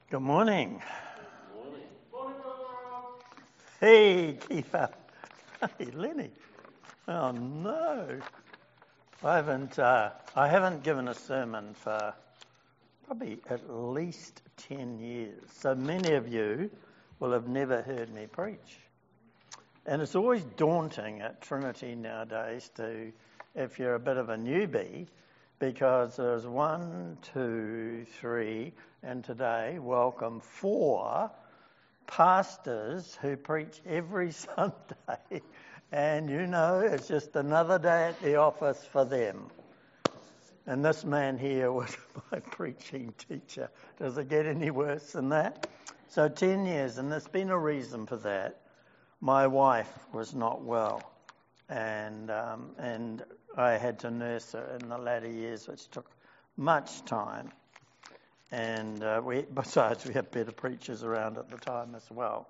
Good morning. Hey, Keeper. Hey, Lenny. Oh no, I haven't given a sermon for probably at least 10 years. So many of you will have never heard me preach, and it's always daunting at Trinity nowadays if you're a bit of a newbie, because there's 1, 2, 3, and today welcome 4 pastors who preach every Sunday, and it's just another day at the office for them. And this man here was my preaching teacher. Does it get any worse than that? So 10 years, and there's been a reason for that. My wife was not well, and I had to nurse her in the latter years, which took much time. And besides, we had better preachers around at the time as well.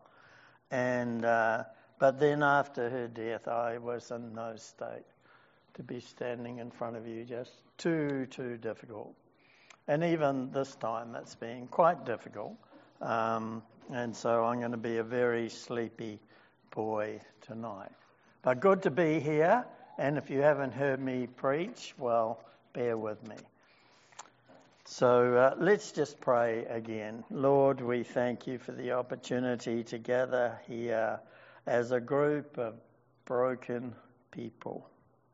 But then after her death, I was in no state to be standing in front of you, just too difficult. And even this time, it's been quite difficult. And so I'm going to be a very sleepy boy tonight. But good to be here. And if you haven't heard me preach, well, bear with me. So let's just pray again. Lord, we thank you for the opportunity to gather here as a group of broken people.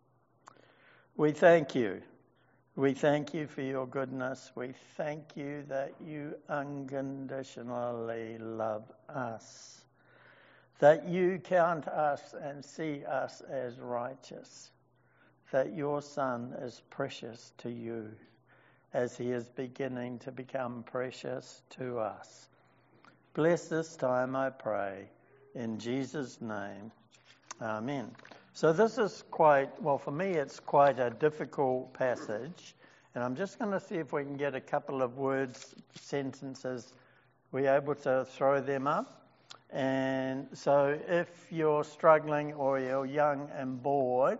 We thank you. We thank you for your goodness. We thank you that you unconditionally love us, that you count us and see us as righteous, that your Son is precious to you, as he is beginning to become precious to us. Bless this time, I pray, in Jesus' name. Amen. So this is for me, it's quite a difficult passage. And I'm just going to see if we can get a couple of words, sentences. We're able to throw them up. And so if you're struggling or you're young and bored,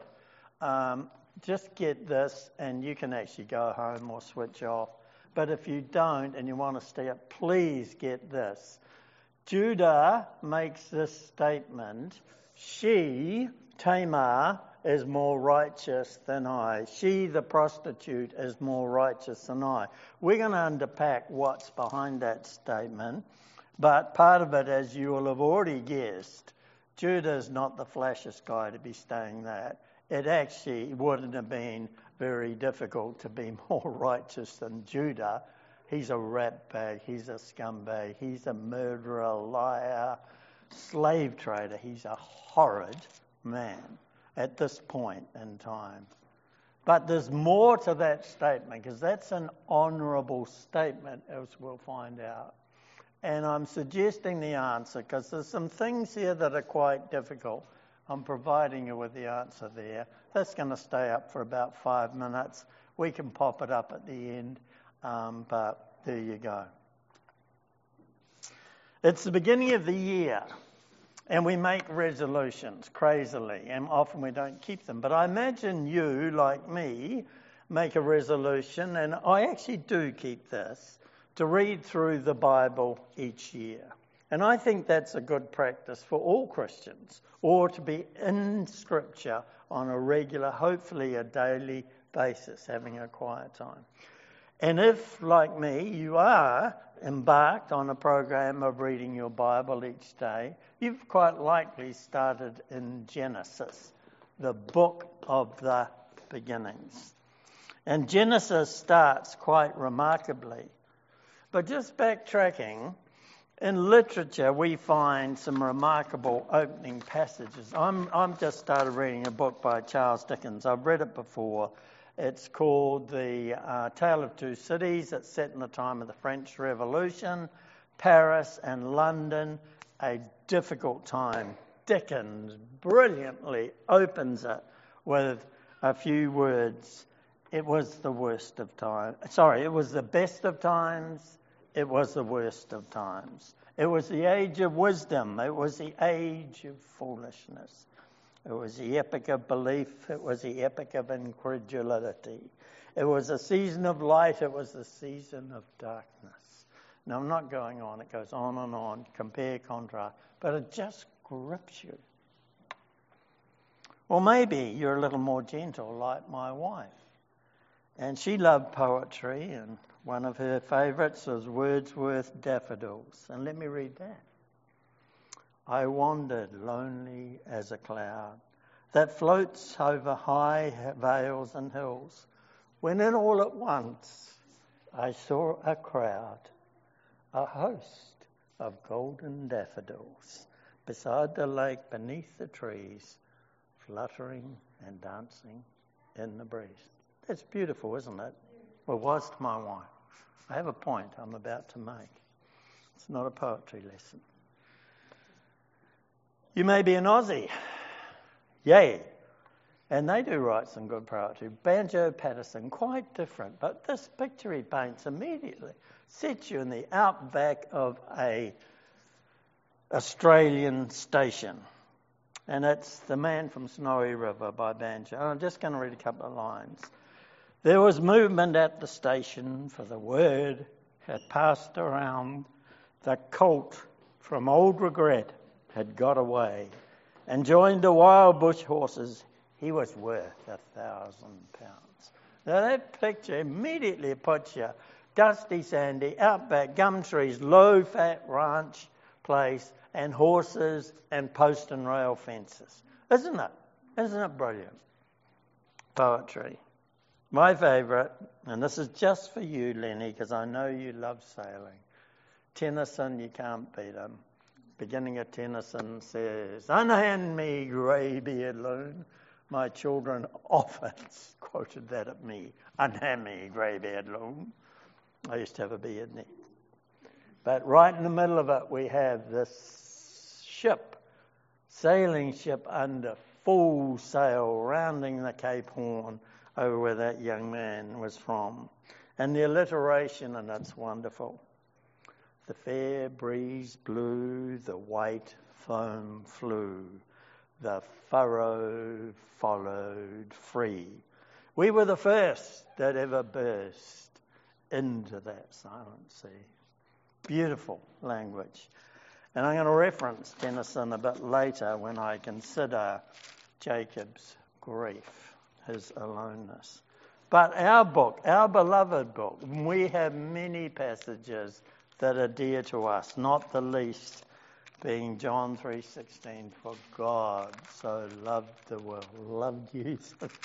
just get this, and you can actually go home or switch off. But if you don't and you want to stay up, please get this. Judah makes this statement: she, Tamar, is more righteous than I. She, the prostitute, is more righteous than I. We're going to unpack what's behind that statement. But part of it, as you will have already guessed, Judah's not the flashiest guy to be saying that. It actually wouldn't have been very difficult to be more righteous than Judah. He's a ratbag, he's a scumbag, he's a murderer, liar, slave trader. He's a horrid man at this point in time. But there's more to that statement, because that's an honourable statement, as we'll find out. And I'm suggesting the answer, because there's some things here that are quite difficult. I'm providing you with the answer there. That's going to stay up for about 5 minutes. We can pop it up at the end, but there you go. It's the beginning of the year, and we make resolutions crazily, and often we don't keep them. But I imagine you, like me, make a resolution, and I actually do keep this, to read through the Bible each year. And I think that's a good practice for all Christians, or to be in Scripture on a regular, hopefully a daily basis, having a quiet time. And if, like me, you are embarked on a program of reading your Bible each day, you've quite likely started in Genesis, the book of the beginnings. And Genesis starts quite remarkably. But just backtracking, in literature, we find some remarkable opening passages. I'm just started reading a book by Charles Dickens. I've read it before. It's called The Tale of Two Cities. It's set in the time of the French Revolution, Paris and London, a difficult time. Dickens brilliantly opens it with a few words. It was the worst of times. Sorry, it was the best of times. It was the worst of times. It was the age of wisdom. It was the age of foolishness. It was the epic of belief. It was the epic of incredulity. It was a season of light. It was the season of darkness. Now, I'm not going on. It goes on and on, compare, contrast, but it just grips you. Or maybe you're a little more gentle like my wife. And she loved poetry, and one of her favourites was Wordsworth's Daffodils. And let me read that. I wandered lonely as a cloud that floats over high vales and hills, when in all at once I saw a crowd, a host of golden daffodils, beside the lake beneath the trees, fluttering and dancing in the breeze. That's beautiful, isn't it? Well, it was to my wife. I have a point I'm about to make. It's not a poetry lesson. You may be an Aussie. Yay. And they do write some good poetry. Banjo Patterson, quite different. But this picture he paints immediately sets you in the outback of a Australian station. And it's The Man from Snowy River by Banjo. I'm just going to read a couple of lines. There was movement at the station, for the word had passed around. The colt from Old Regret had got away and joined the wild bush horses. He was worth 1,000 pounds. Now that picture immediately puts you dusty, sandy, outback, gum trees, low-fat ranch place, and horses and post and rail fences. Isn't it? Isn't it brilliant? Poetry. My favourite, and this is just for you, Lenny, because I know you love sailing. Tennyson, you can't beat him. Beginning of Tennyson says, "Unhand me, grey-beard loon." My children often quoted that at me. "Unhand me, grey-beard loon." I used to have a beard then. But right in the middle of it, we have this ship, sailing ship under full sail, rounding the Cape Horn over where that young man was from. And the alliteration, and it's wonderful. The fair breeze blew, the white foam flew, the furrow followed free. We were the first that ever burst into that silent sea. Beautiful language. And I'm going to reference Tennyson a bit later when I consider Jacob's grief, his aloneness. But our book, our beloved book, we have many passages that are dear to us, not the least being John 3:16, for God so loved the world, loved you,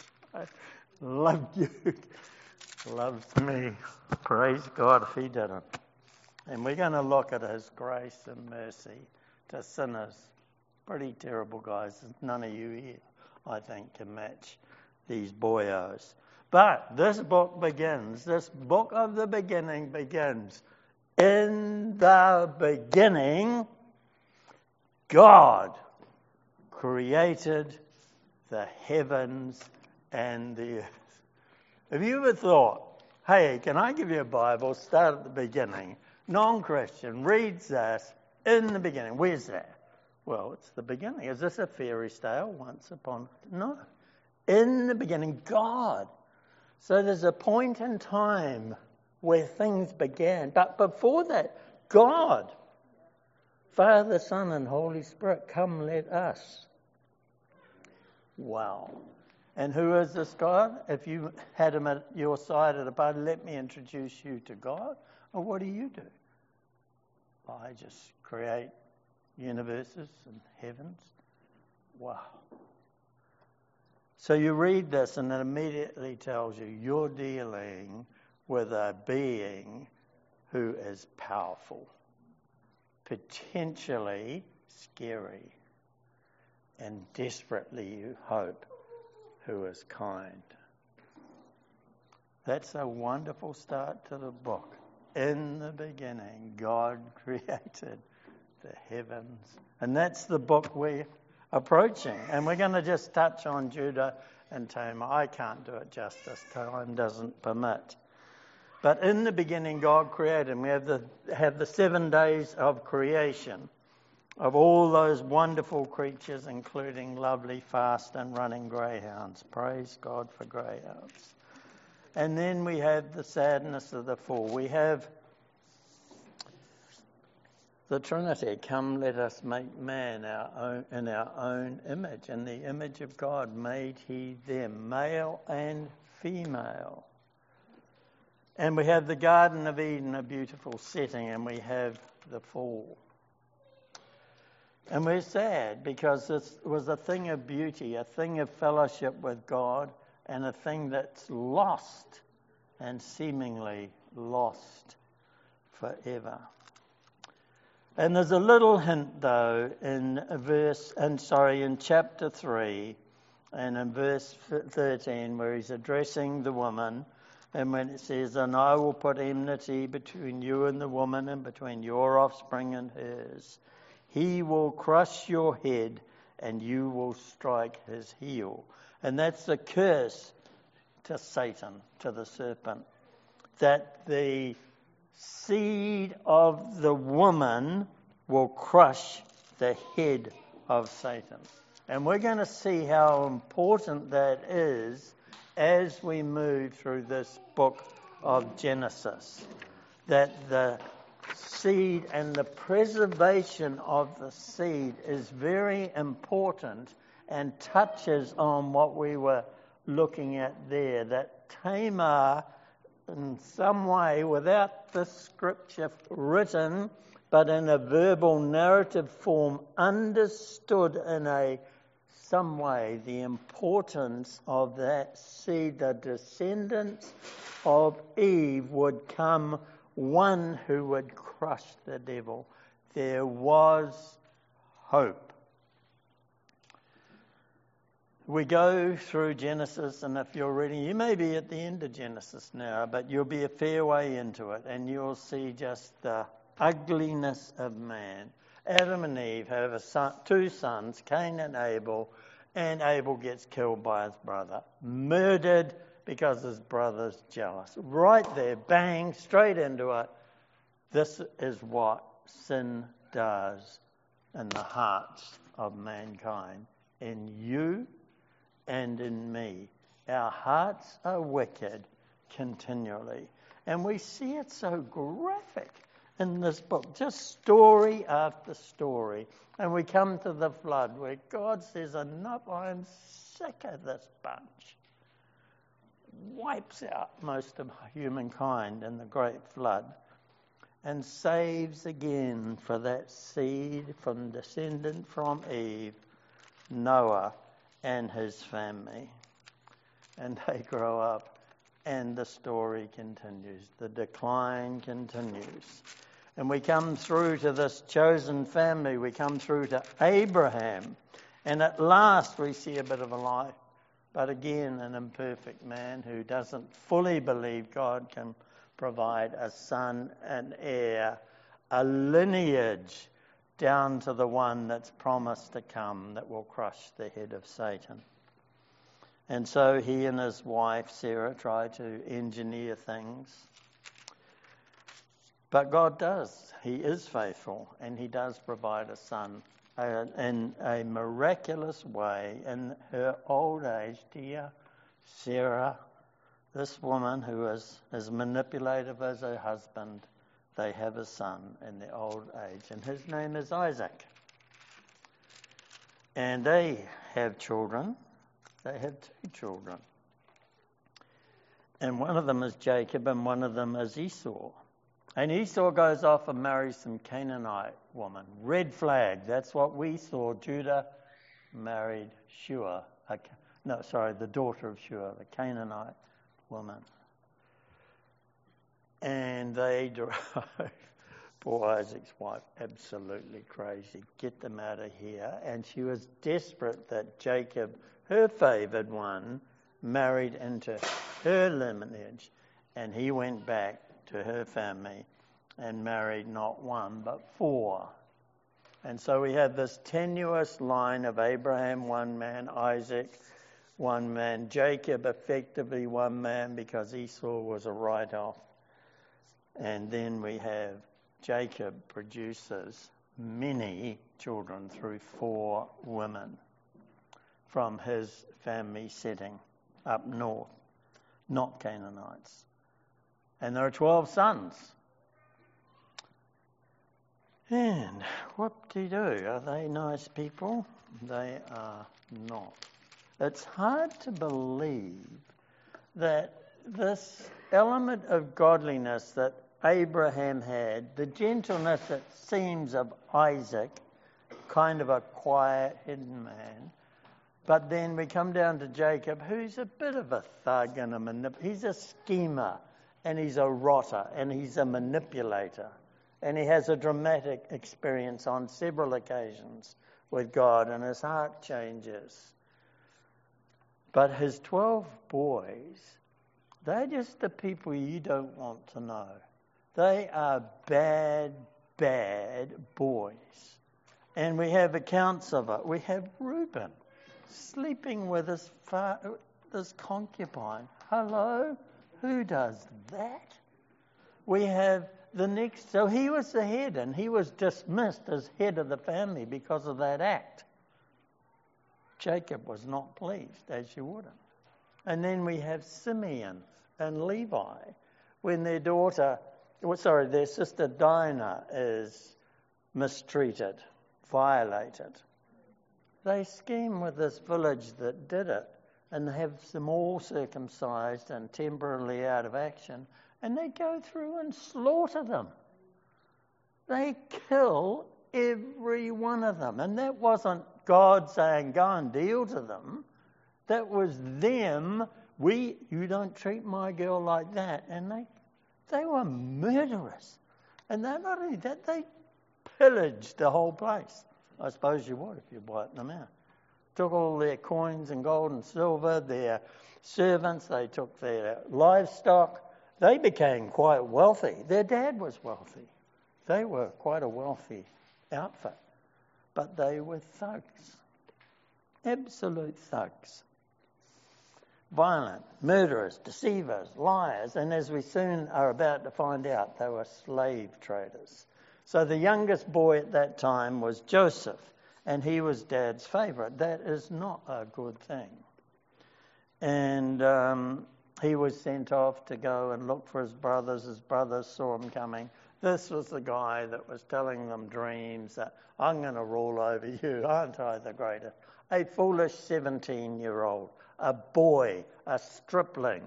loved you, loved me. Praise God if he didn't. And we're going to look at his grace and mercy to sinners. Pretty terrible guys. None of you here, I think, can match these boyos. But this book of the beginning begins. In the beginning, God created the heavens and the earth. Have you ever thought, hey, can I give you a Bible, start at the beginning? Non-Christian reads this, in the beginning. Where's that? Well, it's the beginning. Is this a fairy tale? Once upon... No. In the beginning, God. So there's a point in time where things began. But before that, God, Father, Son, and Holy Spirit, come let us. Wow. And who is this God? If you had him at your side at a party, let me introduce you to God. Or what do? I just create universes and heavens. Wow. So you read this and it immediately tells you you're dealing with a being who is powerful, potentially scary, and desperately, you hope, who is kind. That's a wonderful start to the book. In the beginning, God created the heavens. And that's the book we're approaching. And we're going to just touch on Judah and Tamar. I can't do it justice. Time doesn't permit. But in the beginning, God created. And we have the 7 days of creation of all those wonderful creatures, including lovely, fast and running greyhounds. Praise God for greyhounds. And then we have the sadness of the fall. We have the Trinity. Come, let us make man in our own image. In the image of God made he them, male and female. And we have the Garden of Eden, a beautiful setting, and we have the fall. And we're sad because this was a thing of beauty, a thing of fellowship with God, and a thing that's lost and seemingly lost forever. And there's a little hint, though, in chapter 3 and in verse 13, where he's addressing the woman, and when it says, "And I will put enmity between you and the woman, and between your offspring and hers. He will crush your head, and you will strike his heel." And that's the curse to Satan, to the serpent, that the seed of the woman will crush the head of Satan. And we're going to see how important that is as we move through this book of Genesis. That the seed and the preservation of the seed is very important and touches on what we were looking at there. That Tamar, in some way, without the scripture written, but in a verbal narrative form, understood in some way the importance of that seed. The descendants of Eve would come one who would crush the devil. There was hope. We go through Genesis, and if you're reading, you may be at the end of Genesis now, but you'll be a fair way into it, and you'll see just the ugliness of man. Adam and Eve have two sons, Cain and Abel gets killed by his brother, murdered because his brother's jealous. Right there, bang, straight into it. This is what sin does in the hearts of mankind, in you and in me. Our hearts are wicked continually. And we see it so graphic in this book, just story after story. And we come to the flood where God says, "Enough, I'm sick of this bunch." Wipes out most of humankind in the great flood and saves again for that seed from descendant from Eve, Noah and his family. And they grow up and the story continues. The decline continues. And we come through to this chosen family. We come through to Abraham. And at last we see a bit of a life. But again, an imperfect man who doesn't fully believe God can provide a son, an heir, a lineage down to the one that's promised to come that will crush the head of Satan. And so he and his wife, Sarah, try to engineer things. But God does. He is faithful, and he does provide a son in a miraculous way in her old age. Dear Sarah, this woman who is as manipulative as her husband, they have a son in their old age, and his name is Isaac. And they have children. They have two children. And one of them is Jacob, and one of them is Esau. And Esau goes off and marries some Canaanite woman. Red flag. That's what we saw. Judah married Shua. The daughter of Shua, the Canaanite woman. And they drove poor Isaac's wife absolutely crazy. Get them out of here. And she was desperate that Jacob, her favoured one, married into her lineage. And he went back to her family and married not one but four. And so we have this tenuous line of Abraham, one man, Isaac, one man, Jacob, effectively one man because Esau was a write-off. And then we have Jacob produces many children through four women from his family setting up north, not Canaanites. And there are 12 sons. And whoop-de-doo, are they nice people? They are not. It's hard to believe that this element of godliness that Abraham had, the gentleness it seems of Isaac, kind of a quiet, hidden man, but then we come down to Jacob, who's a bit of a thug and he's a schemer, and he's a rotter, and he's a manipulator. And he has a dramatic experience on several occasions with God, and his heart changes. But his 12 boys, they're just the people you don't want to know. They are bad, bad boys. And we have accounts of it. We have Reuben sleeping with his concubine. Hello? Who does that? We have so he was the head, and he was dismissed as head of the family because of that act. Jacob was not pleased, as you wouldn't. And then we have Simeon and Levi, when their sister Dinah is mistreated, violated. They scheme with this village that did it, and have them all circumcised and temporarily out of action, and they go through and slaughter them. They kill every one of them. And that wasn't God saying, go and deal to them. That was them. You don't treat my girl like that. And they were murderous. And not only that, they pillaged the whole place. I suppose you would if you wiped them out. Took all their coins and gold and silver, their servants, they took their livestock. They became quite wealthy. Their dad was wealthy. They were quite a wealthy outfit. But they were thugs. Absolute thugs. Violent, murderers, deceivers, liars. And as we soon are about to find out, they were slave traders. So the youngest boy at that time was Joseph, and he was Dad's favourite. That is not a good thing. And he was sent off to go and look for his brothers. His brothers saw him coming. This was the guy that was telling them dreams that, I'm going to rule over you, aren't I the greatest? A foolish 17-year-old, a boy, a stripling.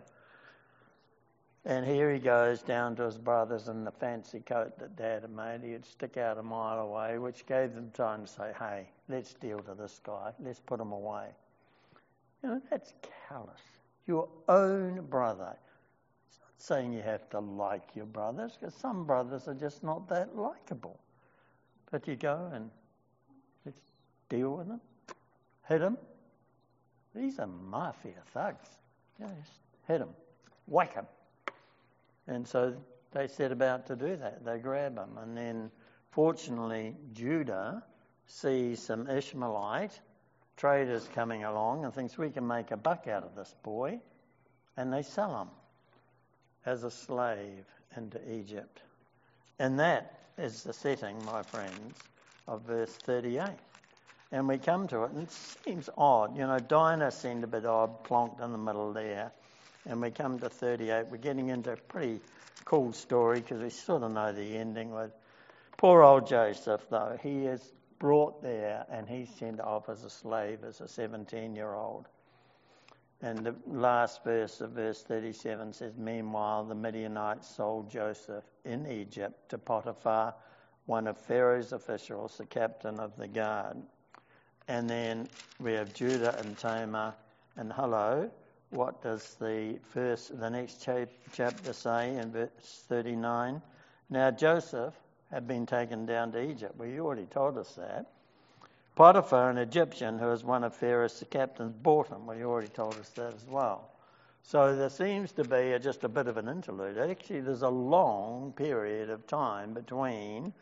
And here he goes down to his brothers in the fancy coat that Dad had made. He'd stick out a mile away, which gave them time to say, hey, let's deal to this guy. Let's put him away. That's callous. Your own brother. It's not saying you have to like your brothers, because some brothers are just not that likeable. But you go and let's deal with them, hit them. These are mafia thugs. Just hit them, whack them. And so they set about to do that. They grab him. And then, fortunately, Judah sees some Ishmaelite traders coming along and thinks we can make a buck out of this boy, and they sell him as a slave into Egypt. And that is the setting, my friends, of verse 38. And we come to it, and it seems odd. Dinah seemed a bit odd, plonked in the middle there. And we come to 38. We're getting into a pretty cool story because we sort of know the ending with poor old Joseph, though. He is brought there, and he's sent off as a slave, as a 17-year-old. And the last verse of verse 37 says, meanwhile, the Midianites sold Joseph in Egypt to Potiphar, one of Pharaoh's officials, the captain of the guard. And then we have Judah and Tamar. And hello, what does the next chapter say in verse 39? Now Joseph had been taken down to Egypt. Well, you already told us that. Potiphar, an Egyptian who was one of Pharaoh's captains, bought him. Well, you already told us that as well. So there seems to be just a bit of an interlude. Actually, there's a long period of time between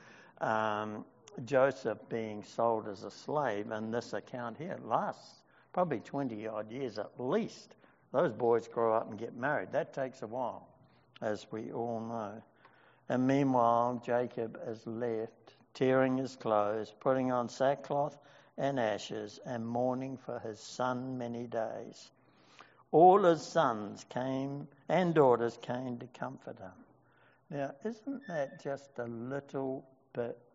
Joseph being sold as a slave and this account here. It lasts probably 20-odd years at least. Those boys grow up and get married. That takes a while, as we all know. And meanwhile, Jacob is left, tearing his clothes, putting on sackcloth and ashes, and mourning for his son many days. All his sons came and daughters came to comfort him. Now, isn't that just a little bit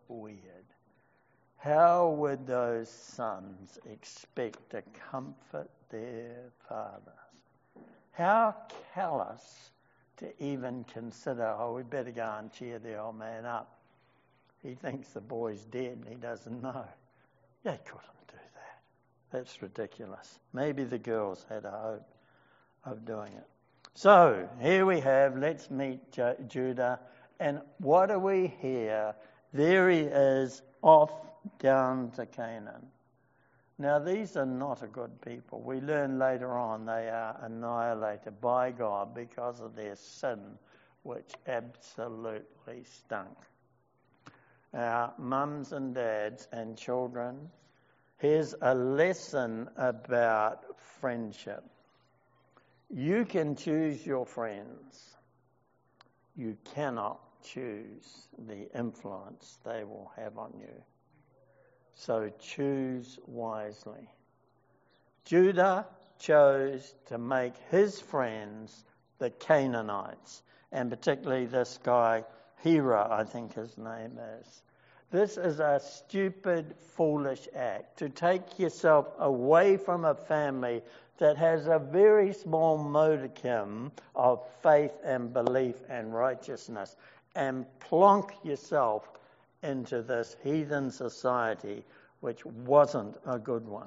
weird. How would those sons expect to comfort their fathers? How callous to even consider, we better go and cheer the old man up. He thinks the boy's dead and he doesn't know. They couldn't do that. That's ridiculous. Maybe the girls had a hope of doing it. So, here we have, let's meet Judah. And what do we hear? There he is, off down to Canaan. Now, these are not a good people. We learn later on they are annihilated by God because of their sin, which absolutely stunk. Our mums and dads and children, here's a lesson about friendship. You can choose your friends. You cannot choose the influence they will have on you. So choose wisely. Judah chose to make his friends the Canaanites, and particularly this guy, Hira, I think his name is. This is a stupid, foolish act, to take yourself away from a family that has a very small modicum of faith and belief and righteousness, and plonk yourself into this heathen society, which wasn't a good one.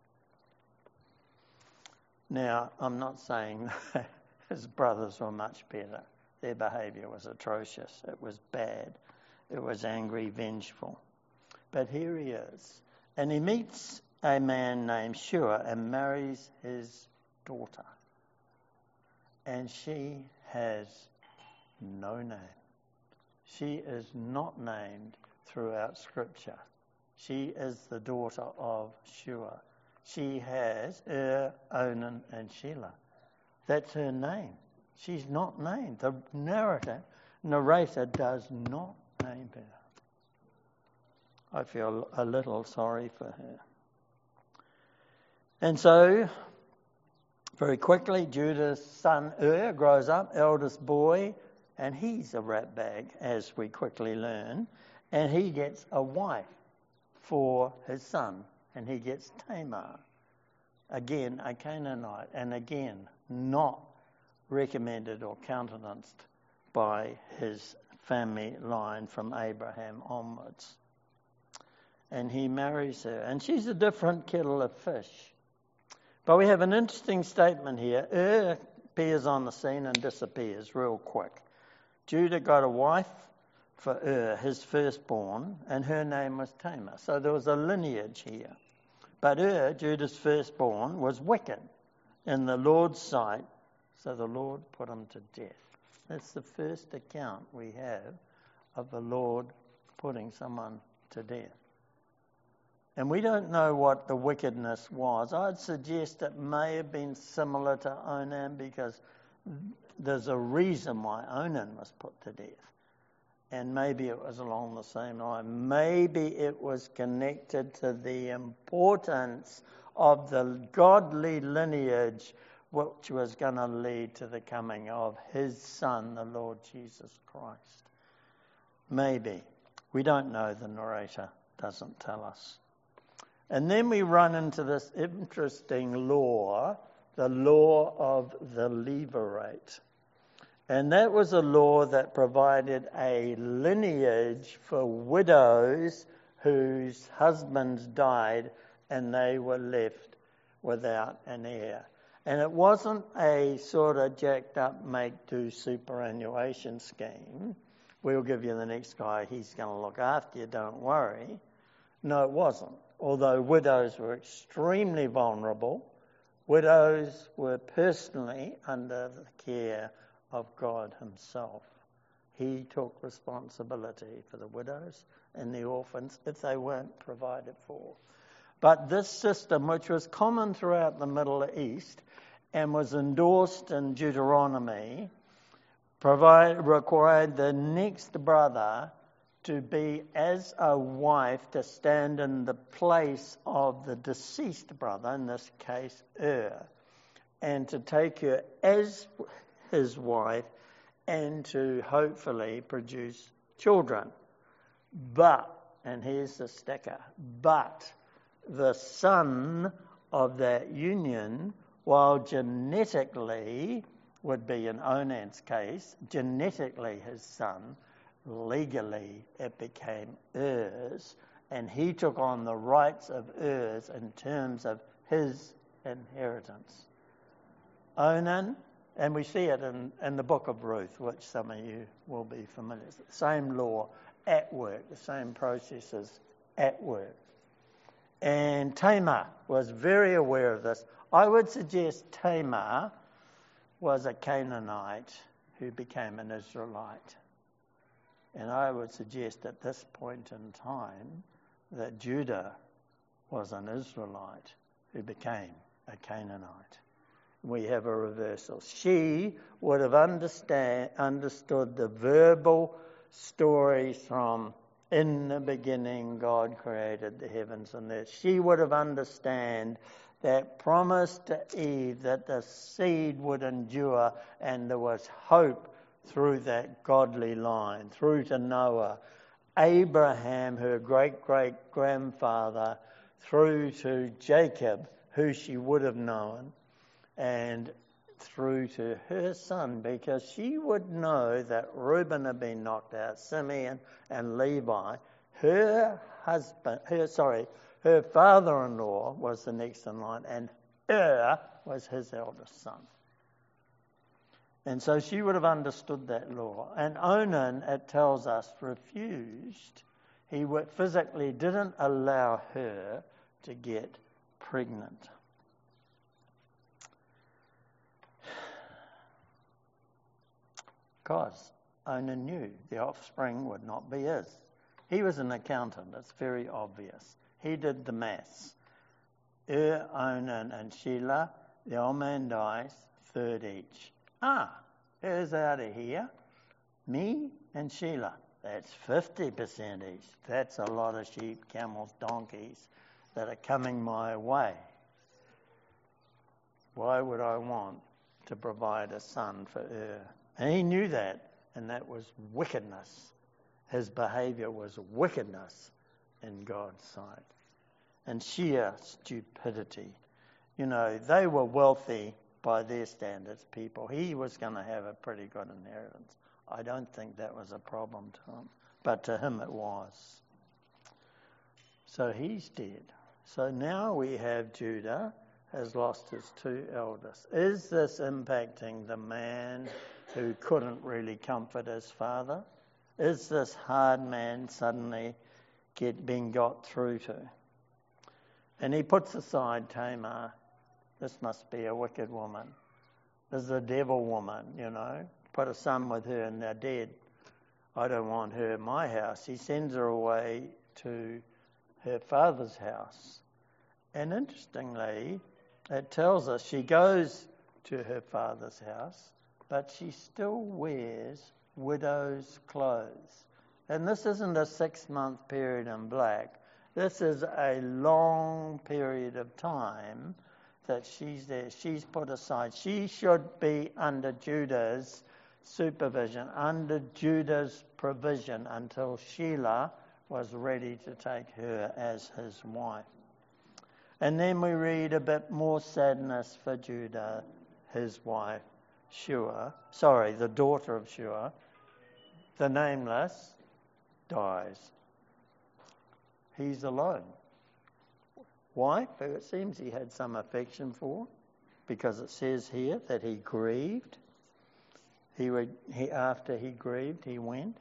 Now, I'm not saying that his brothers were much better. Their behaviour was atrocious. It was bad. It was angry, vengeful. But here he is. And he meets a man named Shua and marries his daughter. And she has no name. She is not named throughout Scripture. She is the daughter of Shua. She has Onan, and Shelah. That's her name. She's not named. The narrator does not name her. I feel a little sorry for her. And so, very quickly, Judah's son grows up, eldest boy, and he's a ratbag, as we quickly learn. And he gets a wife for his son, and he gets Tamar. Again, a Canaanite, and again, not recommended or countenanced by his family line from Abraham onwards. And he marries her, and she's a different kettle of fish. But we have an interesting statement here. Appears on the scene and disappears real quick. Judah got a wife for his firstborn, and her name was Tamar. So there was a lineage here. But Judah's firstborn, was wicked in the Lord's sight, so the Lord put him to death. That's the first account we have of the Lord putting someone to death. And we don't know what the wickedness was. I'd suggest it may have been similar to Onan, because there's a reason why Onan was put to death. And maybe it was along the same line. Maybe it was connected to the importance of the godly lineage which was going to lead to the coming of his son, the Lord Jesus Christ. Maybe. We don't know. The narrator doesn't tell us. And then we run into this interesting law, the law of the levirate. And that was a law that provided a lineage for widows whose husbands died and they were left without an heir. And it wasn't a sort of jacked up make-do superannuation scheme. We'll give you the next guy, he's going to look after you, don't worry. No, it wasn't. Although widows were extremely vulnerable, widows were personally under the care of God himself. He took responsibility for the widows and the orphans if they weren't provided for. But this system, which was common throughout the Middle East and was endorsed in Deuteronomy, required the next brother to be as a wife to stand in the place of the deceased brother, in this case and to take her as his wife and to hopefully produce children. But and here's the sticker, but the son of that union, while genetically would be in Onan's case, genetically his son, legally it became heirs, and he took on the rights of heirs in terms of his inheritance. Onan, and we see it in the book of Ruth, which some of you will be familiar with. The same law at work, the same processes at work. And Tamar was very aware of this. I would suggest Tamar was a Canaanite who became an Israelite. And I would suggest at this point in time that Judah was an Israelite who became a Canaanite. We have a reversal. She would have understood the verbal stories from in the beginning God created the heavens and earth. She would have understood that promise to Eve that the seed would endure, and there was hope through that godly line, through to Noah, Abraham, her great-great-grandfather, through to Jacob, who she would have known, and through to her son, because she would know that Reuben had been knocked out, Simeon and Levi. Her father-in-law was the next in line, and was his eldest son. And so she would have understood that law. And Onan, it tells us, refused. He physically didn't allow her to get pregnant. Because Onan knew the offspring would not be his. He was an accountant, it's very obvious. He did the maths. Onan and Shelah, the old man dies, third each. Her's out of here. Me and Shelah, that's 50% each. That's a lot of sheep, camels, donkeys that are coming my way. Why would I want to provide a son for And he knew that, and that was wickedness. His behaviour was wickedness in God's sight. And sheer stupidity. You know, they were wealthy by their standards, people. He was going to have a pretty good inheritance. I don't think that was a problem to him, but to him it was. So he's dead. So now we have Judah has lost his two eldest. Is this impacting the man who couldn't really comfort his father? Is this hard man suddenly being got through to? And he puts aside Tamar. This must be a wicked woman. This is a devil woman, you know. Put a son with her and they're dead. I don't want her in my house. He sends her away to her father's house. And interestingly, it tells us she goes to her father's house, but she still wears widow's clothes. And this isn't a 6-month period in black. This is a long period of time that she's there. She's put aside. She should be under Judah's supervision, under Judah's provision until Shelah was ready to take her as his wife. And then we read a bit more sadness for Judah, his wife, the daughter of Shua, the nameless, dies. He's alone. Why? Because it seems he had some affection for, because it says here that he grieved. After he grieved, he went.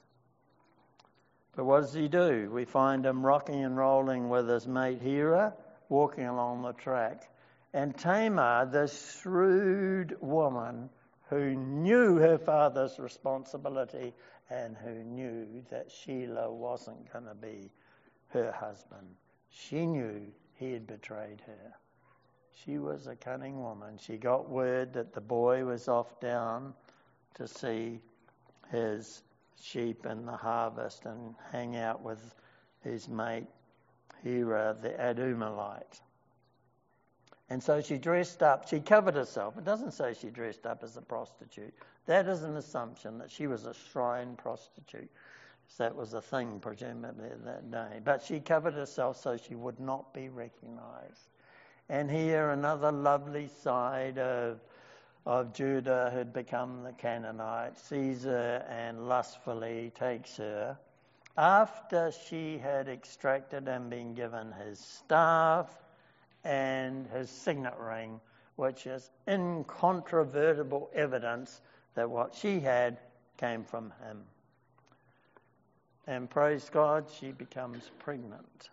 But what does he do? We find him rocking and rolling with his mate Hira, walking along the track. And Tamar, the shrewd woman who knew her father's responsibility and who knew that Shelah wasn't going to be her husband. She knew he had betrayed her. She was a cunning woman. She got word that the boy was off down to see his sheep in the harvest and hang out with his mate Hira, the Adulamite. And so she dressed up. She covered herself. It doesn't say she dressed up as a prostitute. That is an assumption that she was a shrine prostitute. So that was a thing, presumably, that day. But she covered herself so she would not be recognised. And here another lovely side of Judah who'd become the Canaanite sees her and lustfully takes her. After she had extracted and been given his staff and his signet ring, which is incontrovertible evidence that what she had came from him. And praise God, she becomes pregnant.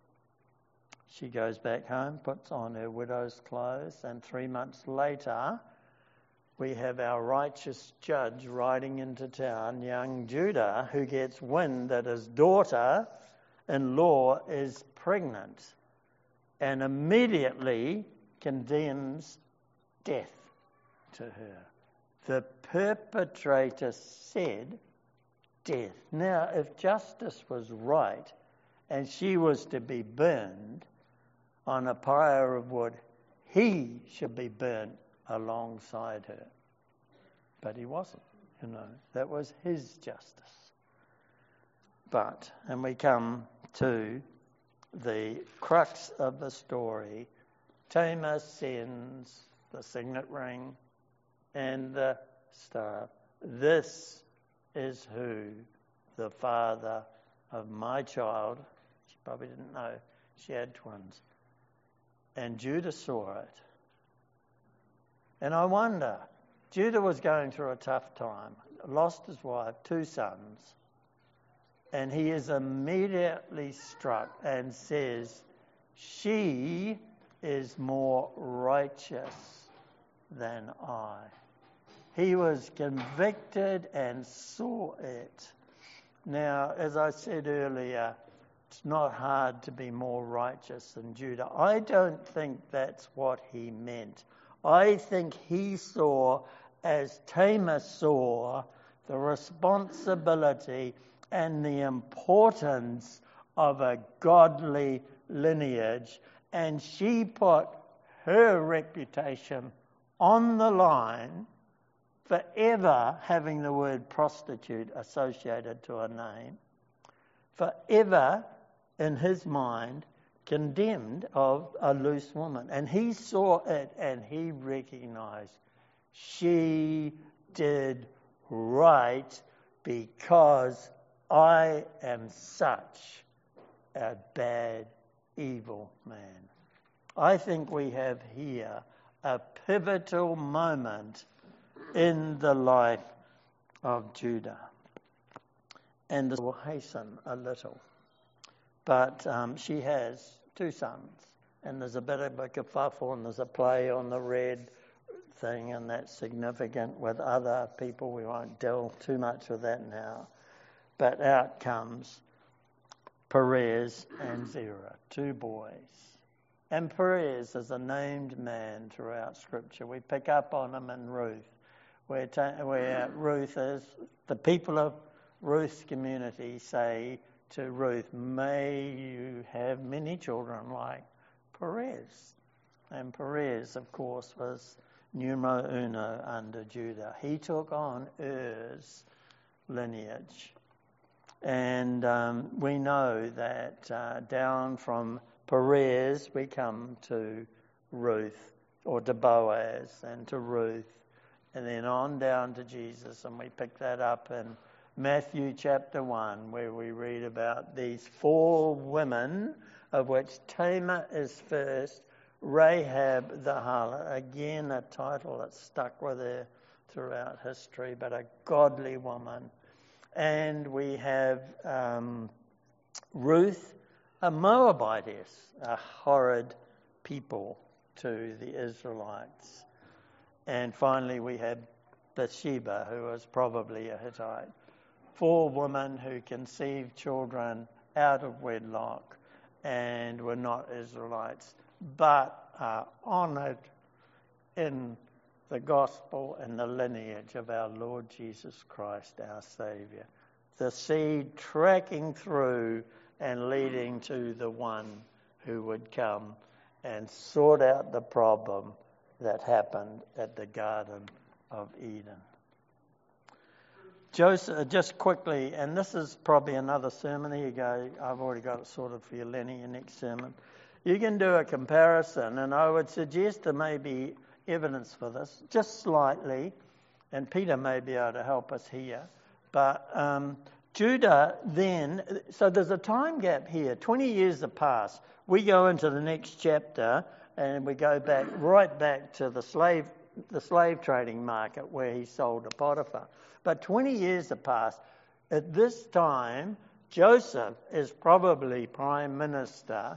She goes back home, puts on her widow's clothes, and 3 months later, we have our righteous judge riding into town, young Judah, who gets wind that his daughter-in-law is pregnant and immediately condemns death to her. The perpetrator said death. Now, if justice was right and she was to be burned on a pyre of wood, he should be burnt alongside her. But he wasn't, That was his justice. And we come to the crux of the story. Tamar sends the signet ring and the staff. This is who the father of my child, she probably didn't know, she had twins. And Judah saw it. And I wonder, Judah was going through a tough time, lost his wife, 2 sons, and he is immediately struck and says, she is more righteous than I. He was convicted and saw it. Now, as I said earlier, it's not hard to be more righteous than Judah. I don't think that's what he meant. I think he saw, as Tamar saw, the responsibility and the importance of a godly lineage, and she put her reputation on the line, forever having the word prostitute associated to her name, forever in his mind condemned of a loose woman. And he saw it and he recognized she did right because I am such a bad, evil man. I think we have here a pivotal moment in the life of Judah. And this will hasten a little. But she has 2 sons. And there's a bit of a kerfuffle and there's a play on the red thing, and that's significant with other people. We won't delve too much with that now. But out comes Perez and Zerah, 2 boys. And Perez is a named man throughout Scripture. We pick up on him in Ruth, where Ruth is, the people of Ruth's community say to Ruth, may you have many children like Perez. And Perez, of course, was numero uno under Judah. He took on Er's lineage. And we know that down from Perez we come to Ruth, or to Boaz, and to Ruth, and then on down to Jesus. And we pick that up in Matthew chapter 1, where we read about these 4 women, of which Tamar is first, Rahab the harlot, again a title that stuck with her throughout history, but a godly woman. And we have Ruth, a Moabitess, a horrid people to the Israelites. And finally we have Bathsheba, who was probably a Hittite. 4 women who conceived children out of wedlock and were not Israelites, but are honoured in the gospel and the lineage of our Lord Jesus Christ, our Saviour. The seed tracking through and leading to the one who would come and sort out the problem that happened at the Garden of Eden. Joseph, just quickly, and this is probably another sermon. Here you go. I've already got it sorted for you, Lenny, your next sermon. You can do a comparison, and I would suggest there may be evidence for this, just slightly, and Peter may be able to help us here. But Judah then, so there's a time gap here. 20 years have passed. We go into the next chapter, and we go right back to the slave trading market where he sold to Potiphar. But 20 years have passed. At this time, Joseph is probably prime minister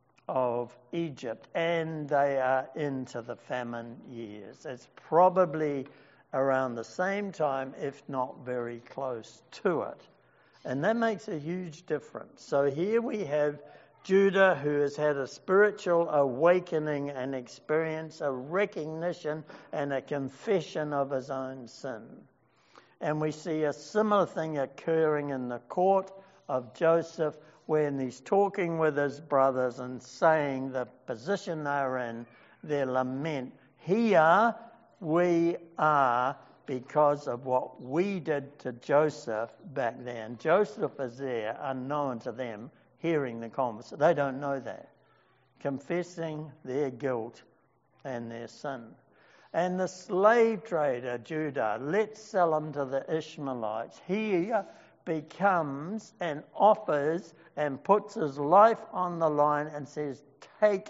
of Egypt, and they are into the famine years. It's probably around the same time, if not very close to it. And that makes a huge difference. So here we have Judah, who has had a spiritual awakening and experience, a recognition and a confession of his own sin. And we see a similar thing occurring in the court of Joseph when he's talking with his brothers and saying the position they're in, their lament. Here we are because of what we did to Joseph back then. Joseph is there, unknown to them, hearing the conversation. They don't know that. Confessing their guilt and their sin. And the slave trader, Judah, let's sell him to the Ishmaelites. He becomes and offers and puts his life on the line and says, take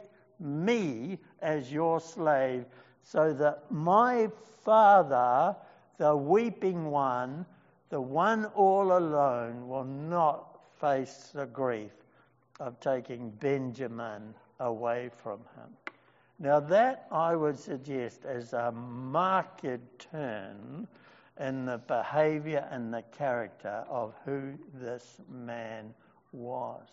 me as your slave so that my father, the weeping one, the one all alone, will not face the grief of taking Benjamin away from him. Now that, I would suggest, is a marked turn in the behaviour and the character of who this man was.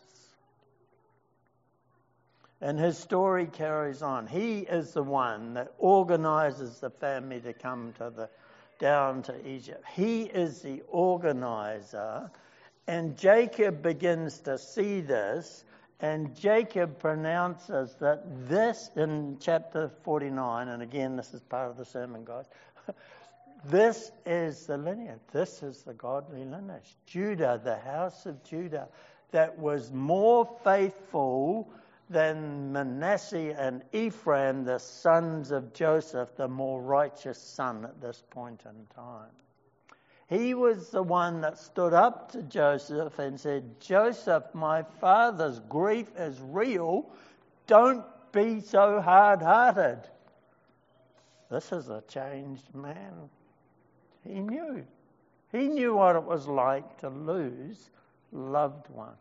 And his story carries on. He is the one that organises the family to come down to Egypt. He is the organiser. And Jacob begins to see this, and Jacob pronounces that this, in chapter 49, and again, this is part of the sermon, guys, this is the lineage, this is the godly lineage. Judah, the house of Judah, that was more faithful than Manasseh and Ephraim, the sons of Joseph, the more righteous son at this point in time. He was the one that stood up to Joseph and said, Joseph, my father's grief is real. Don't be so hard-hearted. This is a changed man. He knew. He knew what it was like to lose loved ones.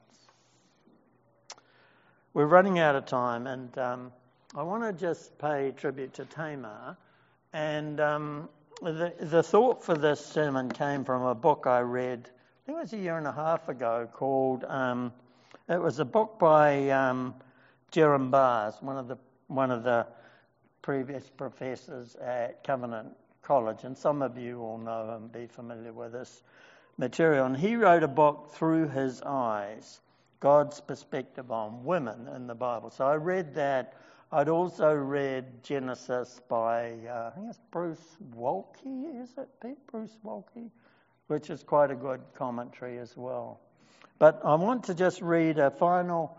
We're running out of time, and I want to just pay tribute to Tamar. And the thought for this sermon came from a book I read, I think it was a year and a half ago, called, it was a book by Jerram Bars, one of the previous professors at Covenant College, and some of you will know and be familiar with this material. And he wrote a book, Through His Eyes, God's Perspective on Women in the Bible. So I read that. I'd also read Genesis by, I think it's Bruce Waltke, is it, Pete? Bruce Waltke, which is quite a good commentary as well. But I want to just read a final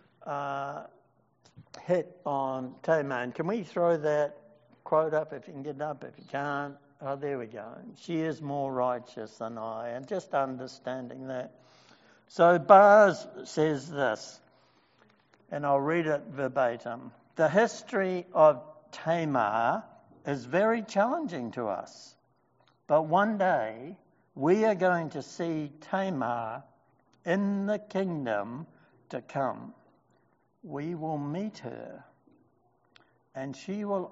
hit on Tamar. And can we throw that quote up if you can get it up? If you can't, oh, there we go. She is more righteous than I, and just understanding that. So Bars says this, and I'll read it verbatim. The history of Tamar is very challenging to us, but one day we are going to see Tamar in the kingdom to come. We will meet her, and she will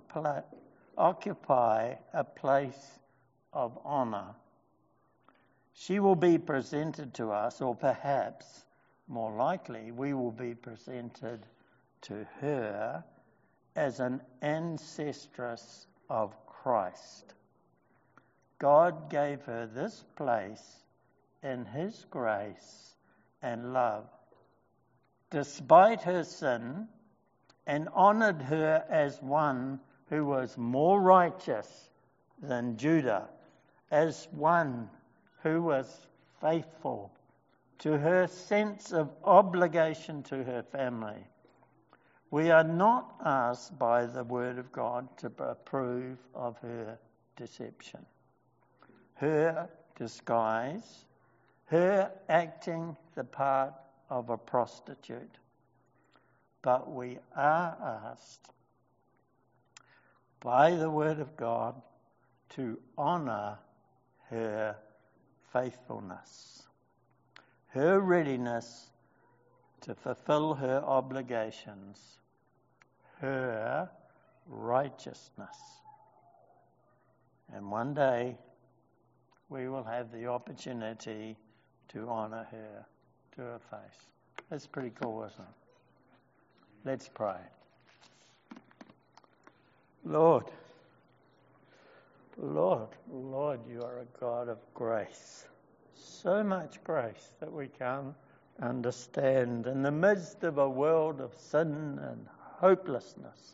occupy a place of honour. She will be presented to us, or perhaps, more likely, we will be presented to her as an ancestress of Christ. God gave her this place in His grace and love, despite her sin, and honoured her as one who was more righteous than Judah, as one who was faithful to her sense of obligation to her family. We are not asked by the Word of God to approve of her deception, her disguise, her acting the part of a prostitute. But we are asked by the Word of God to honour her faithfulness, her readiness to fulfill her obligations, her righteousness. And one day we will have the opportunity to honour her to her face. That's pretty cool, isn't it? Let's pray. Lord, you are a God of grace. So much grace that we can't understand. In the midst of a world of sin and hopelessness,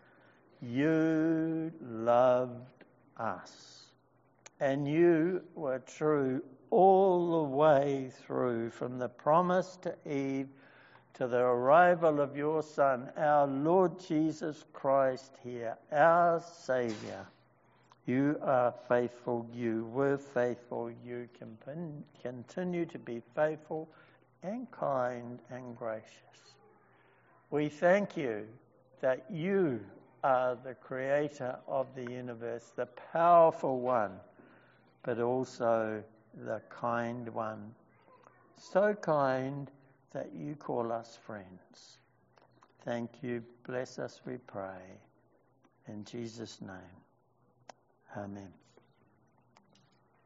you loved us. And you were true all the way through, from the promise to Eve to the arrival of your Son, our Lord Jesus Christ here, our Saviour. You are faithful, you were faithful, you continue to be faithful and kind and gracious. We thank you that you are the creator of the universe, the powerful one, but also the kind one. So kind that you call us friends. Thank you. Bless us, we pray. In Jesus' name. Amen.